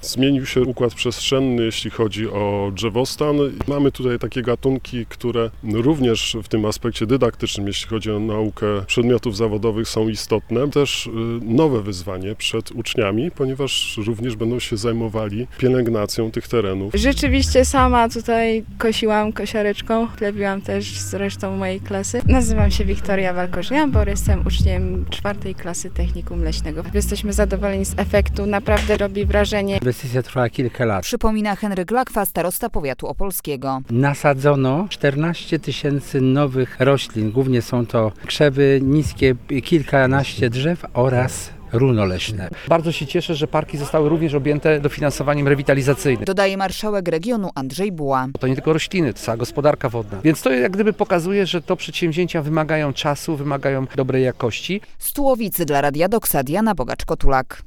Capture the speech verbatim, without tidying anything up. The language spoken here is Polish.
Zmienił się układ przestrzenny, jeśli chodzi o drzewostan. Mamy tutaj takie gatunki, które również w tym aspekcie dydaktycznym, jeśli chodzi o naukę przedmiotów zawodowych, są istotne. Też nowe wyzwanie przed uczniami, ponieważ również będą się zajmowali pielęgnacją tych terenów. Rzeczywiście sama tutaj kosiłam kosiareczką, plebiłam też z resztą mojej klasy. Nazywam się Wiktoria Walkosz-Jambor, jestem uczniem czwartej klasy Technikum Leśnego. Jesteśmy zadowoleni z efektu, naprawdę robi wrażenie. Inwestycja trwała kilka lat. Przypomina Henryk Lakwa, starosta powiatu opolskiego. Nasadzono czternaście tysięcy nowych roślin. Głównie są to krzewy niskie, kilkanaście drzew oraz runo leśne. Bardzo się cieszę, że parki zostały również objęte dofinansowaniem rewitalizacyjnym. Dodaje marszałek regionu Andrzej Buła. To nie tylko rośliny, to cała gospodarka wodna. Więc to jak gdyby pokazuje, że to przedsięwzięcia wymagają czasu, wymagają dobrej jakości. Z Tułowicy dla Radia Doksa Diana Bogacz-Kotulak.